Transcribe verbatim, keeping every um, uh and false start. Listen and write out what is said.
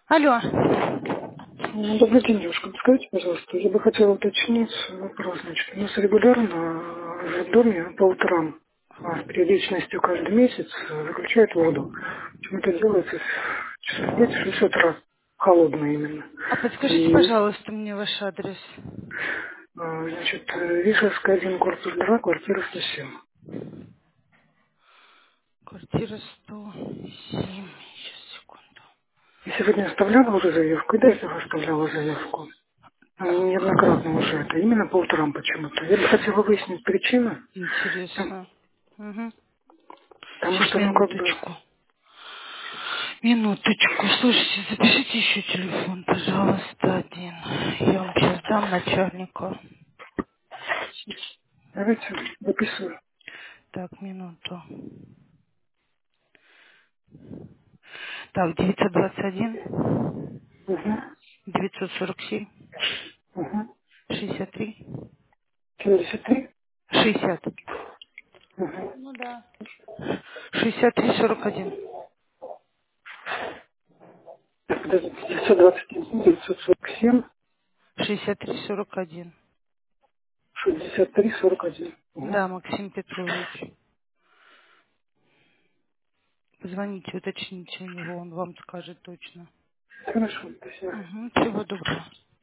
Алло. Ну, добрый день, девушка. Скажите, пожалуйста, я бы хотела уточнить вопрос. Значит, у нас регулярно в доме по утрам а, с периодичностью каждый месяц э, выключают воду. Почему это делается в часов пять-шесть утра, холодно именно. А подскажите, И, пожалуйста, мне ваш адрес. а, значит, э, Вишерская, один, корпус два, квартира сто семь. Квартира сто семь. Сейчас, секунду. Я сегодня оставляла уже заявку, и до этого оставляла заявку. Неоднократно уже это, именно по утрам почему-то. Я бы хотела выяснить причину, там- Интересно. Угу. потому Сейчас, что, ну, как бы, минуточку. Минуточку. Слушайте, запишите еще телефон, пожалуйста, один. Я вам сейчас дам начальника. давайте записываю. Так, минуту. Так, девятьсот двадцать один, Угу. девятьсот сорок семь, Угу. шестьдесят три, семьдесят три. шестьдесят. Угу. Ну да. шестьдесят три сорок один. Подождите, девятьсот двадцать один, девятьсот сорок семь, шестьдесят три сорок один. шестьдесят три сорок один. Угу. Да, Максим Петрович. Позвоните, уточните у него, он вам скажет точно. Хорошо, спасибо. Угу, всего доброго.